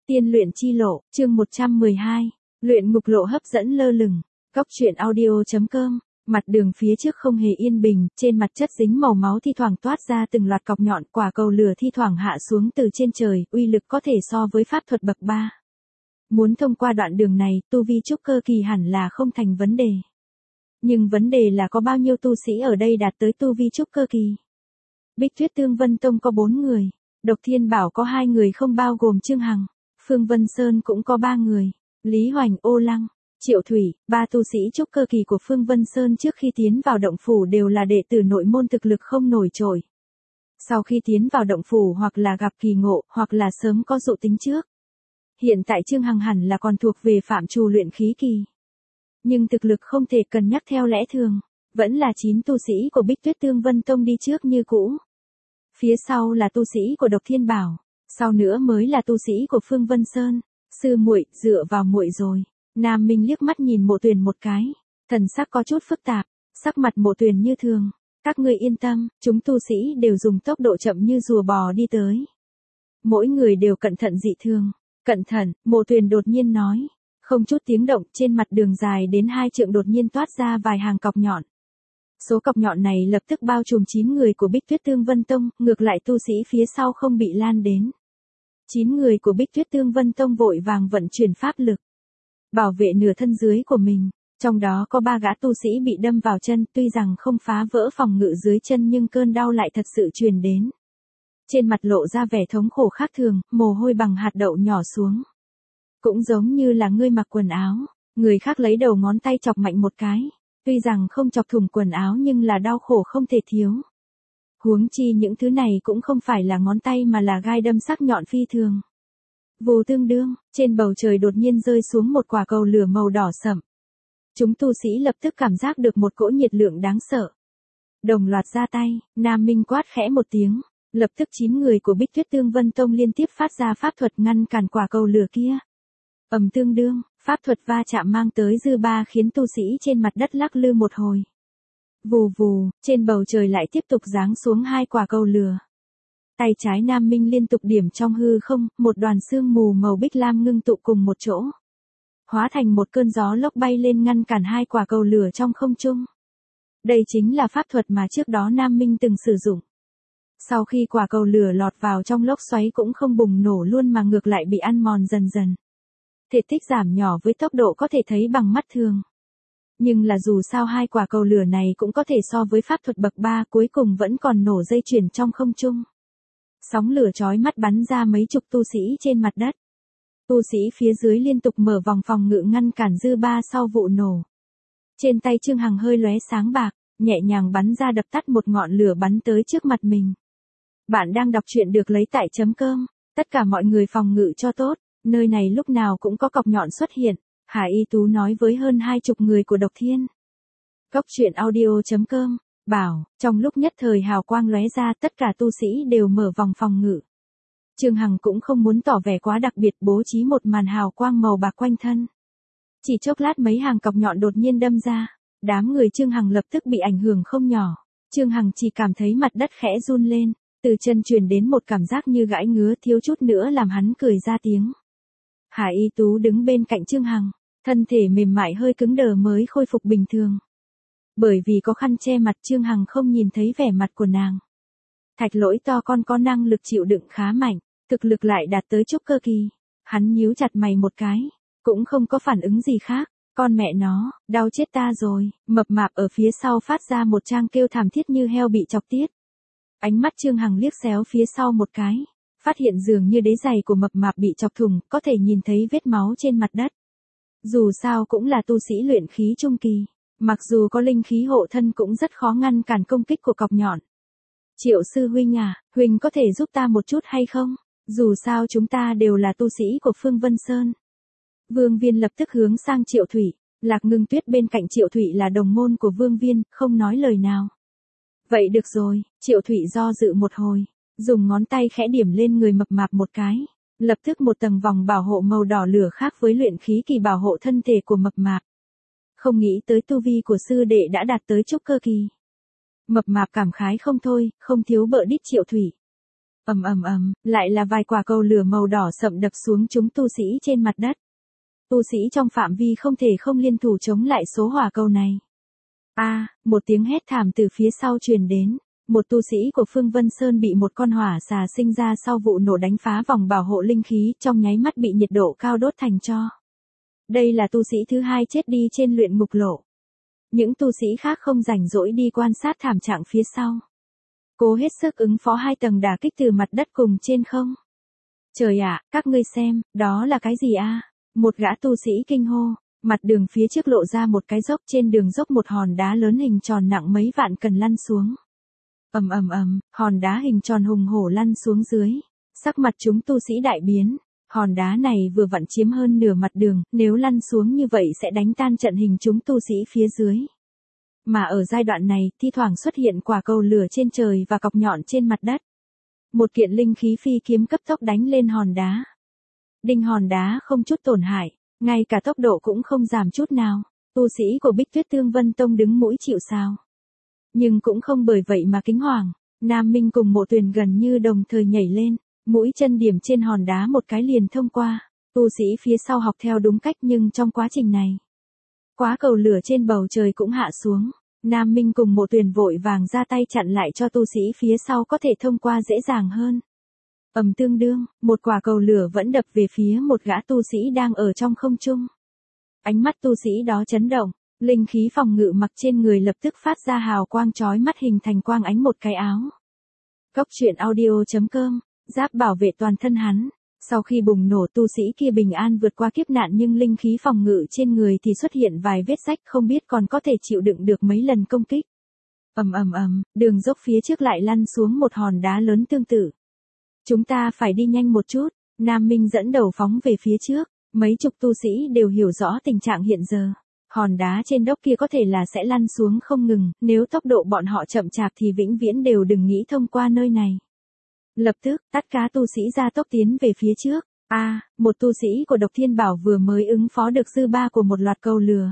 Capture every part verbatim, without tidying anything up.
Tiên luyện chi lộ, chương một trăm mười hai. Luyện ngục lộ hấp dẫn lơ lửng. Góc truyện audio chấm com. Mặt đường phía trước không hề yên bình, trên mặt chất dính màu máu thi thoảng toát ra từng loạt cọc nhọn, quả cầu lửa thi thoảng hạ xuống từ trên trời, uy lực có thể so với pháp thuật bậc ba. Muốn thông qua đoạn đường này, tu vi trúc cơ kỳ hẳn là không thành vấn đề. Nhưng vấn đề là có bao nhiêu tu sĩ ở đây đạt tới tu vi trúc cơ kỳ. Bích Tuyết Tương Vân Tông có bốn người, Độc Thiên Bảo có hai người không bao gồm Trương Hằng, Phương Vân Sơn cũng có ba người, Lý Hoành, Ô Lăng, Triệu Thủy, ba tu sĩ trúc cơ kỳ của Phương Vân Sơn trước khi tiến vào động phủ đều là đệ tử nội môn thực lực không nổi trội. Sau khi tiến vào động phủ hoặc là gặp kỳ ngộ, hoặc là sớm có dự tính trước. Hiện tại Trương Hằng hẳn là còn thuộc về phạm trù luyện khí kỳ. Nhưng thực lực không thể cân nhắc theo lẽ thường, vẫn là chín tu sĩ của Bích Tuyết Tương Vân Tông đi trước như cũ. Phía sau là tu sĩ của Độc Thiên Bảo, sau nữa mới là tu sĩ của Phương Vân Sơn. Sư muội, dựa vào muội rồi. Nam Minh liếc mắt nhìn Mộ Tuyền một cái, thần sắc có chút phức tạp, sắc mặt Mộ Tuyền như thường, các ngươi yên tâm, chúng tu sĩ đều dùng tốc độ chậm như rùa bò đi tới. Mỗi người đều cẩn thận dị thường. Cẩn thận, Mộ Tuyền đột nhiên nói, không chút tiếng động, trên mặt đường dài đến hai trượng đột nhiên toát ra vài hàng cọc nhọn. Số cọc nhọn này lập tức bao trùm chín người của Bích Tuyết Tương Vân Tông, ngược lại tu sĩ phía sau không bị lan đến. Chín người của Bích Tuyết Tương Vân Tông vội vàng vận chuyển pháp lực, bảo vệ nửa thân dưới của mình, trong đó có ba gã tu sĩ bị đâm vào chân, tuy rằng không phá vỡ phòng ngự dưới chân nhưng cơn đau lại thật sự truyền đến. Trên mặt lộ ra vẻ thống khổ khác thường, mồ hôi bằng hạt đậu nhỏ xuống. Cũng giống như là ngươi mặc quần áo, người khác lấy đầu ngón tay chọc mạnh một cái, tuy rằng không chọc thủng quần áo nhưng là đau khổ không thể thiếu. Huống chi những thứ này cũng không phải là ngón tay mà là gai đâm sắc nhọn phi thường. Vù tương đương, trên bầu trời đột nhiên rơi xuống một quả cầu lửa màu đỏ sẫm. Chúng tu sĩ lập tức cảm giác được một cỗ nhiệt lượng đáng sợ. Đồng loạt ra tay, Nam Minh quát khẽ một tiếng, lập tức chín người của Bích Tuyết Tương Vân Tông liên tiếp phát ra pháp thuật ngăn cản quả cầu lửa kia. Ầm tương đương, pháp thuật va chạm mang tới dư ba khiến tu sĩ trên mặt đất lắc lư một hồi. Vù vù, trên bầu trời lại tiếp tục giáng xuống hai quả cầu lửa. Tay trái Nam Minh liên tục điểm trong hư không, một đoàn sương mù màu bích lam ngưng tụ cùng một chỗ, hóa thành một cơn gió lốc bay lên ngăn cản hai quả cầu lửa trong không trung. Đây chính là pháp thuật mà trước đó Nam Minh từng sử dụng. Sau khi quả cầu lửa lọt vào trong lốc xoáy cũng không bùng nổ luôn mà ngược lại bị ăn mòn dần dần. Thể tích giảm nhỏ với tốc độ có thể thấy bằng mắt thường. Nhưng là dù sao hai quả cầu lửa này cũng có thể so với pháp thuật bậc ba, cuối cùng vẫn còn nổ dây chuyền trong không trung. Sóng lửa chói mắt bắn ra mấy chục tu sĩ trên mặt đất. Tu sĩ phía dưới liên tục mở vòng phòng ngự ngăn cản dư ba sau vụ nổ. Trên tay Trương Hằng hơi lóe sáng bạc, nhẹ nhàng bắn ra đập tắt một ngọn lửa bắn tới trước mặt mình. Bạn đang đọc truyện được lấy tại chấm com. Tất cả mọi người phòng ngự cho tốt, nơi này lúc nào cũng có cọc nhọn xuất hiện. Hà Y Tú nói với hơn hai chục người của Độc Thiên. Góc truyện audio chấm com, bảo, trong lúc nhất thời hào quang lóe ra tất cả tu sĩ đều mở vòng phòng ngự. Trương Hằng cũng không muốn tỏ vẻ quá đặc biệt bố trí một màn hào quang màu bạc quanh thân. Chỉ chốc lát mấy hàng cọc nhọn đột nhiên đâm ra, đám người Trương Hằng lập tức bị ảnh hưởng không nhỏ. Trương Hằng chỉ cảm thấy mặt đất khẽ run lên, từ chân truyền đến một cảm giác như gãi ngứa thiếu chút nữa làm hắn cười ra tiếng. Hà Y Tú đứng bên cạnh Trương Hằng, thân thể mềm mại hơi cứng đờ mới khôi phục bình thường. Bởi vì có khăn che mặt Trương Hằng không nhìn thấy vẻ mặt của nàng. Thạch Lỗi to con có năng lực chịu đựng khá mạnh, thực lực lại đạt tới trúc cơ kỳ. Hắn nhíu chặt mày một cái, cũng không có phản ứng gì khác. Con mẹ nó, đau chết ta rồi. Mập mạp ở phía sau phát ra một tràng kêu thảm thiết như heo bị chọc tiết. Ánh mắt Trương Hằng liếc xéo phía sau một cái, phát hiện dường như đế giày của mập mạp bị chọc thủng, có thể nhìn thấy vết máu trên mặt đất. Dù sao cũng là tu sĩ luyện khí trung kỳ, mặc dù có linh khí hộ thân cũng rất khó ngăn cản công kích của cọc nhọn. Triệu sư huynh à, huynh có thể giúp ta một chút hay không? Dù sao chúng ta đều là tu sĩ của Phương Vân Sơn. Vương Viên lập tức hướng sang Triệu Thủy, Lạc Ngưng Tuyết bên cạnh Triệu Thủy là đồng môn của Vương Viên, không nói lời nào. Vậy được rồi, Triệu Thủy do dự một hồi, dùng ngón tay khẽ điểm lên người mập mạp một cái, lập tức một tầng vòng bảo hộ màu đỏ lửa khác với luyện khí kỳ bảo hộ thân thể của mập mạp. Không nghĩ tới tu vi của sư đệ đã đạt tới trúc cơ kỳ. Mập mạp cảm khái không thôi, không thiếu bợ đít Triệu Thủy. Ầm ầm ầm, lại là vài quả cầu lửa màu đỏ sậm đập xuống chúng tu sĩ trên mặt đất. Tu sĩ trong phạm vi không thể không liên thủ chống lại số hỏa cầu này. A, một tiếng hét thảm từ phía sau truyền đến. Một tu sĩ của Phương Vân Sơn bị một con hỏa xà sinh ra sau vụ nổ đánh phá vòng bảo hộ linh khí, trong nháy mắt bị nhiệt độ cao đốt thành tro. Đây là tu sĩ thứ hai chết đi trên luyện ngục lộ. Những tu sĩ khác không rảnh rỗi đi quan sát thảm trạng phía sau. Cố hết sức ứng phó hai tầng đả kích từ mặt đất cùng trên không. Trời ạ, các ngươi xem, đó là cái gì a? Một gã tu sĩ kinh hô, mặt đường phía trước lộ ra một cái dốc, trên đường dốc một hòn đá lớn hình tròn nặng mấy vạn cân lăn xuống. Ầm ầm ầm, hòn đá hình tròn hùng hổ lăn xuống dưới. Sắc mặt chúng tu sĩ đại biến, hòn đá này vừa vặn chiếm hơn nửa mặt đường, nếu lăn xuống như vậy sẽ đánh tan trận hình chúng tu sĩ phía dưới. Mà ở giai đoạn này, thi thoảng xuất hiện quả cầu lửa trên trời và cọc nhọn trên mặt đất. Một kiện linh khí phi kiếm cấp tốc đánh lên hòn đá. Đinh hòn đá không chút tổn hại, ngay cả tốc độ cũng không giảm chút nào. Tu sĩ của Bích Tuyết Tương Vân Tông đứng mũi chịu sào. Nhưng cũng không bởi vậy mà kinh hoàng. Nam Minh cùng Mộ Tuyền gần như đồng thời nhảy lên, mũi chân điểm trên hòn đá một cái liền thông qua. Tu sĩ phía sau học theo đúng cách, nhưng trong quá trình này, quá cầu lửa trên bầu trời cũng hạ xuống. Nam Minh cùng Mộ Tuyền vội vàng ra tay chặn lại cho tu sĩ phía sau có thể thông qua dễ dàng hơn. Ầm tương đương, một quả cầu lửa vẫn đập về phía một gã tu sĩ đang ở trong không trung. Ánh mắt tu sĩ đó chấn động, linh khí phòng ngự mặc trên người lập tức phát ra hào quang chói mắt hình thành quang ánh một cái áo. Cốc truyện audio chấm com, giáp bảo vệ toàn thân hắn. Sau khi bùng nổ, tu sĩ kia bình an vượt qua kiếp nạn, nhưng linh khí phòng ngự trên người thì xuất hiện vài vết rách, không biết còn có thể chịu đựng được mấy lần công kích. Ầm ầm ầm, đường dốc phía trước lại lăn xuống một hòn đá lớn tương tự. Chúng ta phải đi nhanh một chút, Nam Minh dẫn đầu phóng về phía trước, mấy chục tu sĩ đều hiểu rõ tình trạng hiện giờ. Hòn đá trên dốc kia có thể là sẽ lăn xuống không ngừng, nếu tốc độ bọn họ chậm chạp thì vĩnh viễn đều đừng nghĩ thông qua nơi này. Lập tức, tất cả tu sĩ ra tốc tiến về phía trước. A, à, một tu sĩ của Độc Thiên Bảo vừa mới ứng phó được dư ba của một loạt cầu lửa.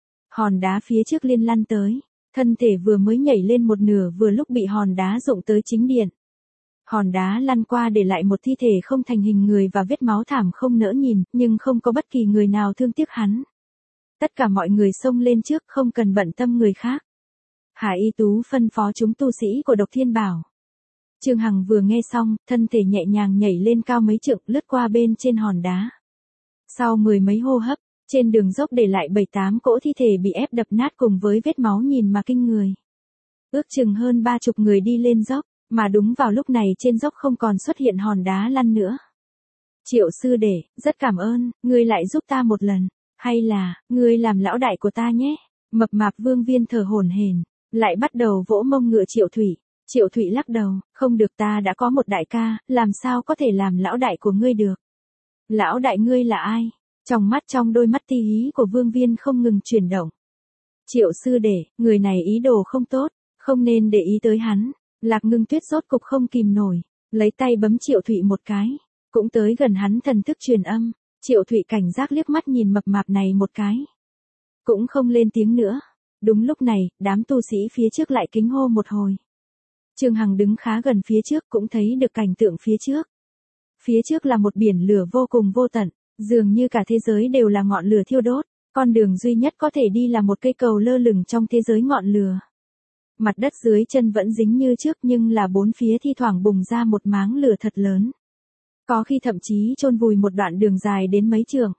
Hòn đá phía trước liên lăn tới, thân thể vừa mới nhảy lên một nửa vừa lúc bị hòn đá rụng tới chính điện. Hòn đá lăn qua để lại một thi thể không thành hình người và vết máu thảm không nỡ nhìn, nhưng không có bất kỳ người nào thương tiếc hắn. Tất cả mọi người xông lên trước, không cần bận tâm người khác. Hà Y Tú phân phó chúng tu sĩ của Độc Thiên Bảo. Trương Hằng vừa nghe xong, thân thể nhẹ nhàng nhảy lên cao mấy trượng, lướt qua bên trên hòn đá. Sau mười mấy hô hấp, trên đường dốc để lại bảy tám cỗ thi thể bị ép đập nát cùng với vết máu nhìn mà kinh người. Ước chừng hơn ba chục người đi lên dốc, mà đúng vào lúc này trên dốc không còn xuất hiện hòn đá lăn nữa. Triệu sư đệ, rất cảm ơn, ngươi lại giúp ta một lần, hay là, ngươi làm lão đại của ta nhé. Mập mạp Vương Viên thở hổn hển, lại bắt đầu vỗ mông ngựa Triệu Thủy. Triệu Thụy lắc đầu, không được, ta đã có một đại ca, làm sao có thể làm lão đại của ngươi được. Lão đại ngươi là ai? Trong mắt trong đôi mắt ti hí của Vương Viên không ngừng chuyển động. Triệu sư đệ, người này ý đồ không tốt, không nên để ý tới hắn. Lạc Ngưng Tuyết rốt cục không kìm nổi, lấy tay bấm Triệu Thụy một cái, cũng tới gần hắn thần thức truyền âm. Triệu Thụy cảnh giác liếc mắt nhìn mập mạp này một cái, cũng không lên tiếng nữa. Đúng lúc này, đám tu sĩ phía trước lại kính hô một hồi. Trương Hằng đứng khá gần phía trước cũng thấy được cảnh tượng phía trước. Phía trước là một biển lửa vô cùng vô tận, dường như cả thế giới đều là ngọn lửa thiêu đốt, con đường duy nhất có thể đi là một cây cầu lơ lửng trong thế giới ngọn lửa. Mặt đất dưới chân vẫn dính như trước, nhưng là bốn phía thi thoảng bùng ra một máng lửa thật lớn. Có khi thậm chí chôn vùi một đoạn đường dài đến mấy trượng.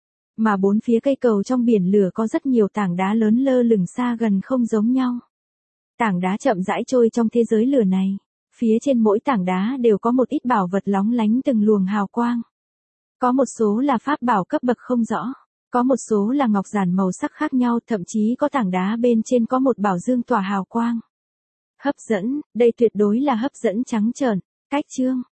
Mà bốn phía cây cầu trong biển lửa có rất nhiều tảng đá lớn lơ lửng xa gần không giống nhau. Tảng đá chậm rãi trôi trong thế giới lửa này. Phía trên mỗi tảng đá đều có một ít bảo vật lóng lánh từng luồng hào quang. Có một số là pháp bảo cấp bậc không rõ. Có một số là ngọc giản màu sắc khác nhau, thậm chí có tảng đá bên trên có một bảo dương tỏa hào quang. Hấp dẫn, đây tuyệt đối là hấp dẫn trắng trợn. Cách chương.